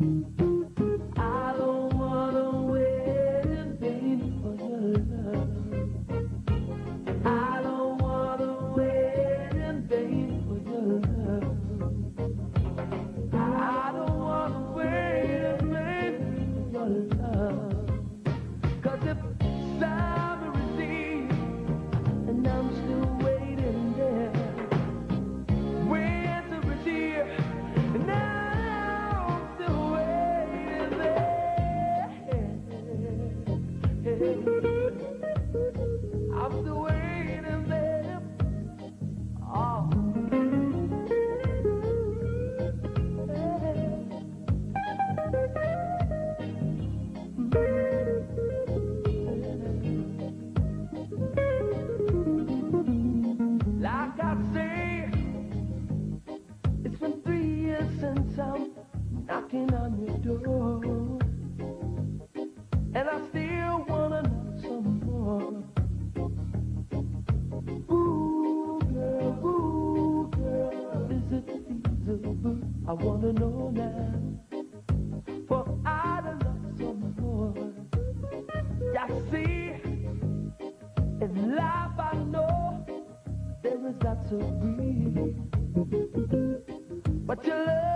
I don't wanna wait in vain for your love. I don't wanna wait in vain for your love. I don't wanna wait in vain for your love. 'Cause if summer is deep and I'm still waiting there, winter is here and I'm still waiting there. I'm still waiting there. Oh. Like I say, it's been 3 years since I'm knocking on your door, and I still wanna know some more. Ooh, girl, is it feasible? I wanna know now, for I'd love some more. You see, in life I know there is lots of grief, but your love